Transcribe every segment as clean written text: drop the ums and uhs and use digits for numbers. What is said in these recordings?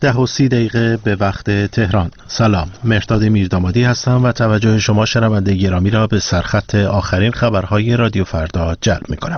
10:30 به وقت تهران. سلام، مهرداد میردامادی هستم و توجه شما شنونده گرامی را به سرخط آخرین خبرهای رادیو فردا جلب می‌کنم.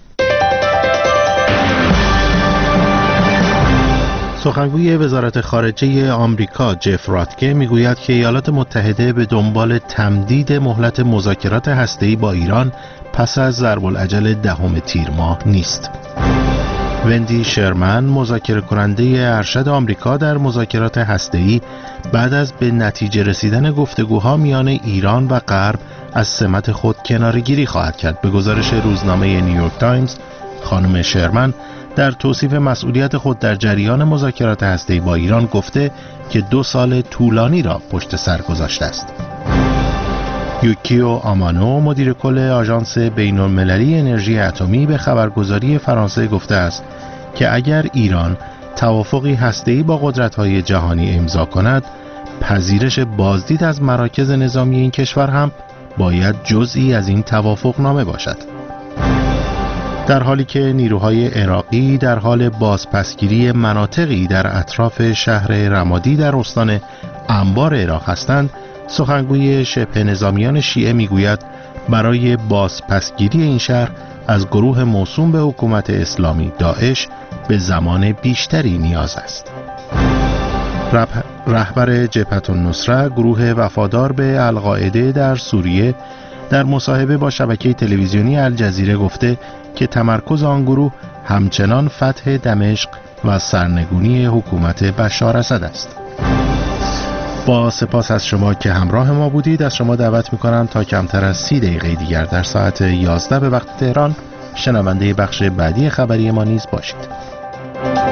سخنگوی وزارت خارجه آمریکا جف راتکه میگوید که ایالات متحده به دنبال تمدید مهلت مذاکرات هسته‌ای با ایران پس از ضرب‌الاجل 10 تیر ماه نیست. وندی شرمن، مذاکره کننده ارشد آمریکا در مذاکرات هسته‌ای، بعد از به نتیجه رسیدن گفتگوها میان ایران و غرب از سمت خود کناره‌گیری خواهد کرد. به گزارش روزنامه نیویورک تایمز، خانم شرمن در توصیف مسئولیت خود در جریان مذاکرات هسته‌ای با ایران گفته که 2 سال طولانی را پشت سر گذاشته است. یوکیو آمانو، مدیر کل آژانس بین‌المللی انرژی اتمی، به خبرگزاری فرانسه گفته است که اگر ایران توافقی هسته‌ای با قدرت‌های جهانی امضا کند، پذیرش بازدید از مراکز نظامی این کشور هم باید جزئی از این توافقنامه باشد. در حالی که نیروهای عراقی در حال بازپسگیری مناطقی در اطراف شهر رمادی در استان انبار عراق هستند، سخنگوی شبه نظامیان شیعه میگوید برای بازپسگیری این شهر از گروه موسوم به حکومت اسلامی داعش به زمان بیشتری نیاز است. رهبر جبهة النصره، گروه وفادار به القاعده در سوریه، در مصاحبه با شبکه تلویزیونی الجزیره گفته که تمرکز آن گروه همچنان فتح دمشق و سرنگونی حکومت بشار اسد است. با سپاس از شما که همراه ما بودید، از شما دعوت می‌کنم تا کمتر از 30 دقیقه دیگر در ساعت 11 به وقت تهران شنونده بخش بعدی خبری ما نیز باشید.